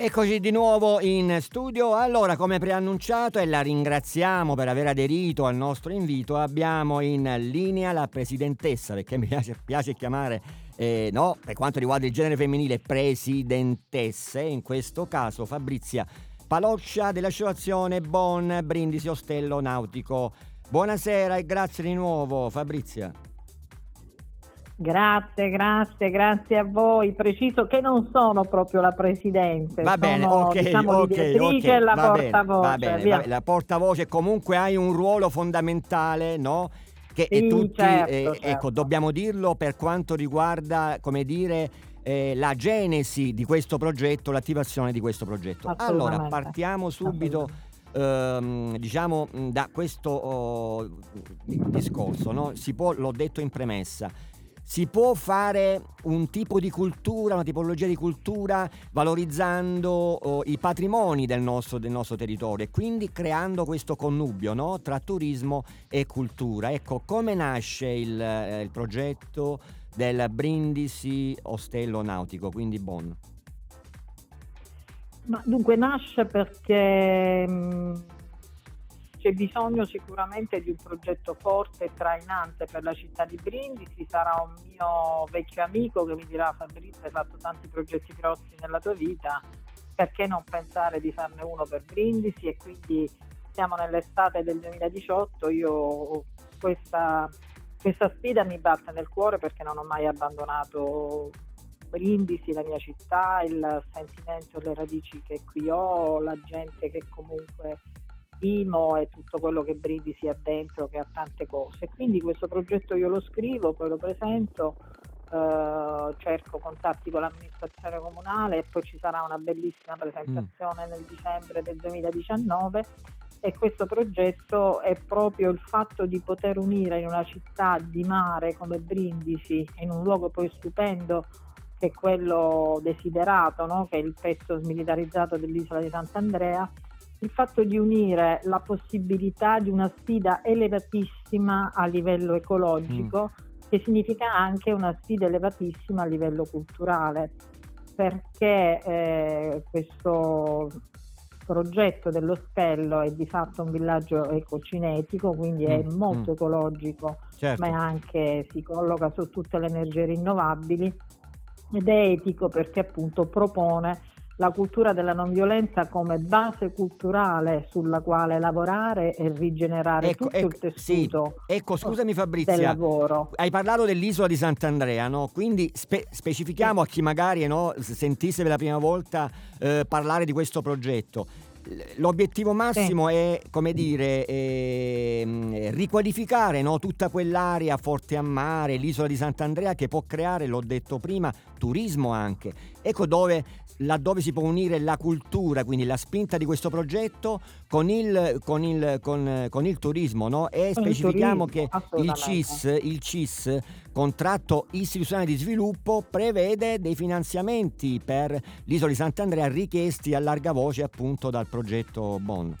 Eccoci di nuovo in studio. Allora, come preannunciato, e la ringraziamo per aver aderito al nostro invito, abbiamo in linea la presidentessa, perché mi piace chiamare, no, per quanto riguarda il genere femminile, presidentesse, in questo caso Fabrizia Paloccia dell'associazione Bon Brindisi Ostello Nautico. Buonasera e grazie di nuovo, Fabrizia. Grazie a voi. Preciso che non sono proprio la presidente, Va bene, sono l'ideatrice e la va bene, va portavoce, bene, va via. bene. La portavoce comunque hai un ruolo fondamentale, no? Che e Sì, tutti, certo, ecco, certo, dobbiamo dirlo per quanto riguarda, come dire, la genesi di questo progetto, l'attivazione di questo progetto. Allora, assolutamente, partiamo subito, assolutamente. diciamo, da questo discorso, no? L'ho detto in premessa. Si può fare un tipo di cultura, una tipologia di cultura valorizzando i patrimoni del nostro territorio e quindi creando questo connubio, no? Tra turismo e cultura. Ecco, come nasce il progetto del Brindisi Ostello Nautico, quindi Bonn? Ma dunque nasce perché c'è bisogno sicuramente di un progetto forte e trainante per la città di Brindisi. Sarà un mio vecchio amico che mi dirà: Fabrizio, hai fatto tanti progetti grossi nella tua vita, perché non pensare di farne uno per Brindisi? E quindi siamo nell'estate del 2018, io questa sfida mi batte nel cuore perché non ho mai abbandonato Brindisi, la mia città, il sentimento, le radici che qui ho, la gente che comunque stimo e tutto quello che Brindisi ha dentro, che ha tante cose. Quindi questo progetto io lo scrivo, poi lo presento, cerco contatti con l'amministrazione comunale e poi ci sarà una bellissima Mm, presentazione nel dicembre del 2019. E questo progetto è proprio il fatto di poter unire in una città di mare come Brindisi, in un luogo poi stupendo che è quello desiderato, no? Che è il pezzo smilitarizzato dell'isola di Sant'Andrea, il fatto di unire la possibilità di una sfida elevatissima a livello mm, ecologico, che significa anche una sfida elevatissima a livello culturale, perché questo progetto dell'Ostello è di fatto un villaggio ecocinetico, quindi è mm, mm, molto ecologico, ma certo. anche si colloca su tutte le energie rinnovabili, ed è etico perché appunto propone la cultura della non violenza come base culturale sulla quale lavorare e rigenerare Ecco, tutto il sì, tessuto ecco, scusami del Fabrizia, lavoro. hai parlato dell'isola di Sant'Andrea, no? Quindi Sì, specifichiamo a chi magari, no, sentisse per la prima volta parlare di questo progetto. L'obiettivo sì, massimo è, come dire, riqualificare, no, tutta quell'area forte a mare, l'isola di Sant'Andrea, che può creare, l'ho detto prima, turismo anche. Ecco laddove si può unire la cultura, quindi la spinta di questo progetto con il turismo, no? E con il specifichiamo turismo, che il assolutamente. CIS, il CIS, contratto istituzionale di sviluppo, prevede dei finanziamenti per l'isola di Sant'Andrea richiesti a larga voce appunto dal progetto Bonn.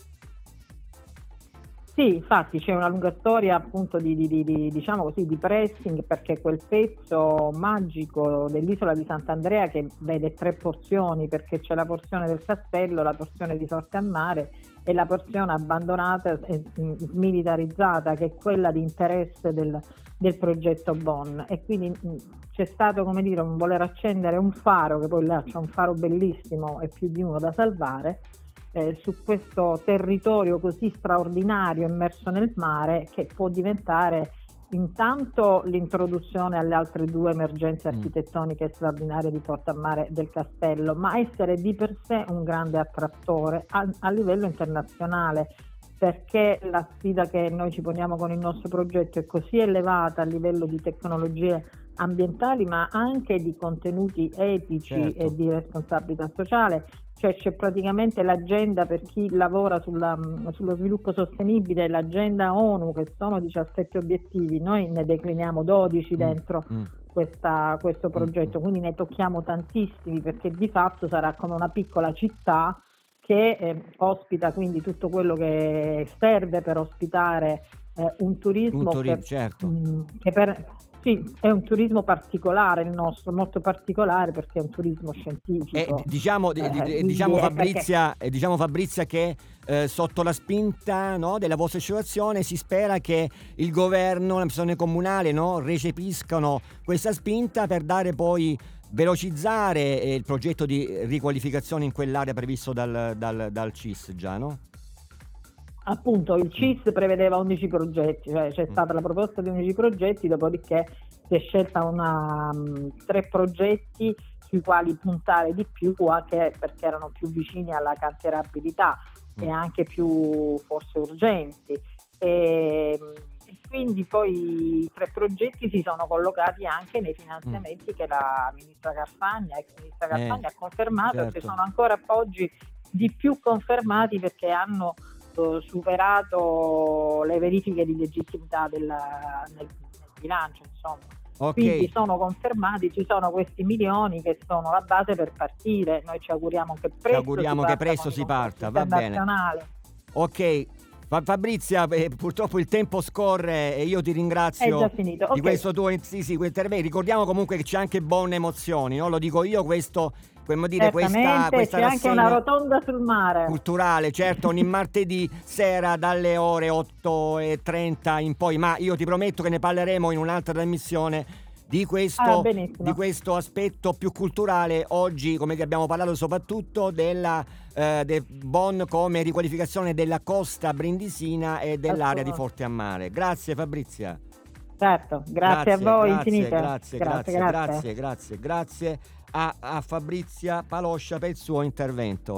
Sì, infatti c'è una lunga storia appunto diciamo così, di pressing, perché quel pezzo magico dell'isola di Sant'Andrea, che vede tre porzioni, perché c'è la porzione del castello, la porzione di sorte a mare e la porzione abbandonata e militarizzata, che è quella di interesse del progetto Bonn. E quindi c'è stato, come dire, un voler accendere un faro, che poi là c'è un faro bellissimo e più di uno da salvare, su questo territorio così straordinario immerso nel mare, che può diventare intanto l'introduzione alle altre due emergenze Mm. architettoniche straordinarie di Porta a Mare del Castello, ma essere di per sé un grande attrattore a livello internazionale, perché la sfida che noi ci poniamo con il nostro progetto è così elevata a livello di tecnologie ambientali, ma anche di contenuti etici e Certo. di responsabilità sociale. Cioè c'è praticamente l'agenda per chi lavora sullo sviluppo sostenibile, l'agenda ONU, che sono 17 obiettivi, noi ne decliniamo 12 Mm, dentro mm, questo mm, mm. progetto, quindi ne tocchiamo tantissimi, perché di fatto sarà come una piccola città che ospita quindi tutto quello che serve per ospitare un Un turismo turismo, certo. che per, Sì, è un turismo particolare il nostro, molto particolare perché è un turismo scientifico. Diciamo, Quindi è perché diciamo Fabrizia che sotto la spinta, no, della vostra associazione si spera che il governo, l'amministrazione comunale, no, recepiscano questa spinta per dare poi velocizzare il progetto di riqualificazione in quell'area previsto dal CIS già, no? appunto il Mm, CIS prevedeva 11 progetti, cioè c'è mm, stata la proposta di 11 progetti, dopodiché si è scelta 3 progetti sui quali puntare di più, anche perché erano più vicini alla cantierabilità e mm, anche più forse urgenti. E, e quindi poi i 3 progetti si sono collocati anche nei mm. finanziamenti che la ministra Carfagna, ex ministra Eh, Carfagna, ha confermato, che certo. sono ancora oggi di più confermati perché hanno superato le verifiche di legittimità nel bilancio, insomma. Ok, Quindi sono confermati, ci sono questi milioni che sono la base per partire. Noi ci auguriamo che ci presto si auguriamo che parta con presto i si concorsi parta, va bene. internazionali. Ok, Fabrizia, purtroppo il tempo scorre e io ti È già ringrazio finito. di Ok, questo tuo intervento. Ricordiamo comunque che c'è anche buone emozioni, no? Lo dico io, questo, come dire, certamente questa c'è anche una rassegna rotonda sul mare. culturale, certo, ogni martedì sera dalle ore 8:30 in poi, ma io ti prometto che ne parleremo in un'altra trasmissione Ah, di benissimo. questo aspetto più culturale. Oggi, come che abbiamo parlato soprattutto del Bonn come riqualificazione della costa brindisina e dell'area di Assolutamente. Forte a Mare. Grazie Fabrizia. Certo, grazie a Grazie, voi grazie, infinite. grazie, Grazie, grazie, grazie. grazie, grazie, grazie a Fabrizia Paloscia per il suo intervento.